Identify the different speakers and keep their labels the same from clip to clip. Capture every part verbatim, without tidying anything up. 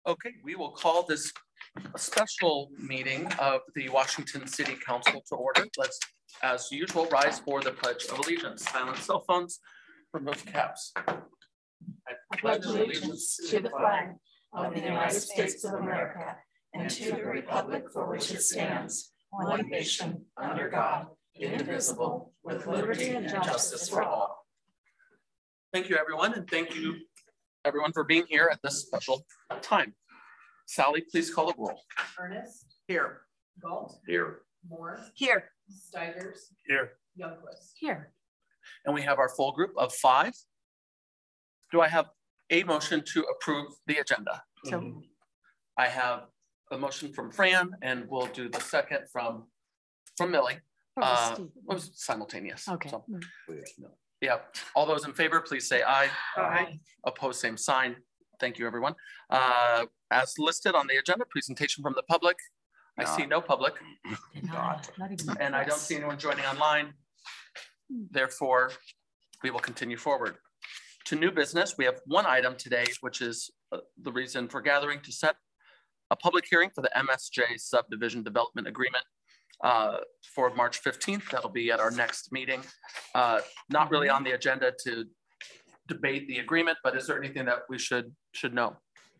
Speaker 1: Okay, we will call this a special meeting of the Washington City Council to order. Let's, as usual, rise for the Pledge of Allegiance. Silence cell phones, remove caps.
Speaker 2: I pledge allegiance to the flag of the United States of America and to the republic for which it stands, one nation, under God, indivisible, with liberty and justice for all.
Speaker 1: Thank you, everyone, and thank you, everyone, for being here at this special time. Sally, please call the roll.
Speaker 3: Ernest.
Speaker 1: Here.
Speaker 3: Galt.
Speaker 1: Here.
Speaker 3: Moore.
Speaker 2: Here.
Speaker 3: Steigers.
Speaker 1: Here.
Speaker 3: Youngquist.
Speaker 2: Here.
Speaker 1: And we have our full group of five. Do I have a motion to approve the agenda?
Speaker 2: So
Speaker 1: mm-hmm. I have a motion from Fran, and we'll do the second from from Millie. Uh, it was simultaneous.
Speaker 2: Okay.
Speaker 1: So, yeah. All those in favor, please say aye.
Speaker 2: Aye.
Speaker 1: Opposed, same sign. Thank you, everyone. Uh, as listed on the agenda, presentation from the public. I no. see no public.
Speaker 2: Not, not even
Speaker 1: and I don't see anyone joining online. Therefore, we will continue forward. To new business, we have one item today, which is uh, the reason for gathering to set a public hearing for the M S J Subdivision Development Agreement uh, for March fifteenth. That'll be at our next meeting. Uh, not really on the agenda to debate the agreement, but is there anything that we should should know?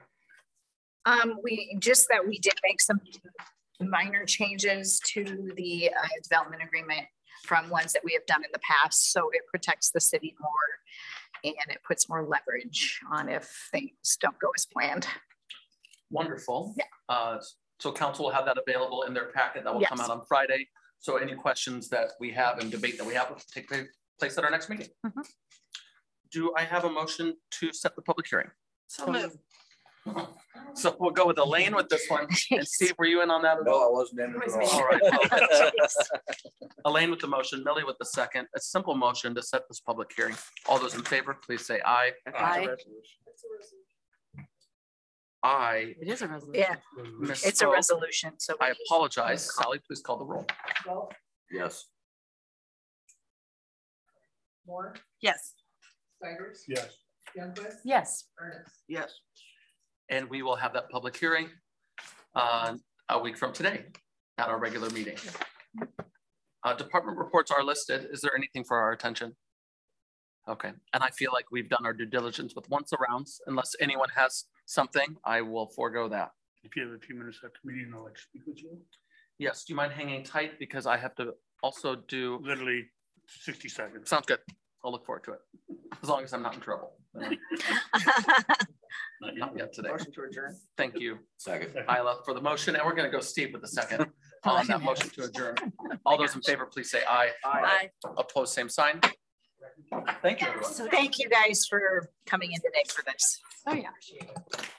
Speaker 4: Um, we just that we did make some minor changes to the uh, development agreement from ones that we have done in the past, so it protects the city more and it puts more leverage on if things don't go as planned.
Speaker 1: Wonderful.
Speaker 4: Yeah.
Speaker 1: Uh, so council will have that available in their packet that will yes. come out on Friday. So any questions that we have and debate that we have will take place at our next meeting. Mm-hmm. Do I have a motion to set the public hearing?
Speaker 2: So moved.
Speaker 1: So we'll go with Elaine with this one. And Steve, were you in on that?
Speaker 5: No, I wasn't in it at all.
Speaker 1: All right. Elaine with the motion, Millie with the second. A simple motion to set this public hearing. All those in favor, please say aye.
Speaker 2: Aye.
Speaker 1: Aye.
Speaker 2: It is a resolution.
Speaker 4: Yeah,
Speaker 1: Misspoke.
Speaker 4: It's a resolution. So
Speaker 1: I apologize. Sally, please call the roll.
Speaker 3: Galt.
Speaker 5: Yes.
Speaker 3: Moore.
Speaker 2: Yes.
Speaker 3: Steigers.
Speaker 5: Yes.
Speaker 3: Youngquist.
Speaker 2: Yes.
Speaker 3: Ernest.
Speaker 1: Yes. And we will have that public hearing uh, a week from today at our regular meeting. Uh, department reports are listed. Is there anything for our attention? Okay. And I feel like we've done our due diligence with once arounds. Unless anyone has something, I will forego that.
Speaker 6: If you have a few minutes after meeting, I'll like to speak with you.
Speaker 1: Yes. Do you mind hanging tight? Because I have to also do.
Speaker 6: Literally sixty seconds.
Speaker 1: Sounds good. I'll look forward to it. As long as I'm not in trouble. Not, not yet today.
Speaker 3: Motion to adjourn.
Speaker 1: Thank you.
Speaker 5: Second.
Speaker 1: Isla for the motion, and we're going to go Steve with the second on that motion to adjourn. All those in favor, please say aye.
Speaker 4: Aye.
Speaker 1: Opposed, same sign. Thank you, everyone.
Speaker 4: So thank you guys for coming in today for this.
Speaker 2: Oh yeah.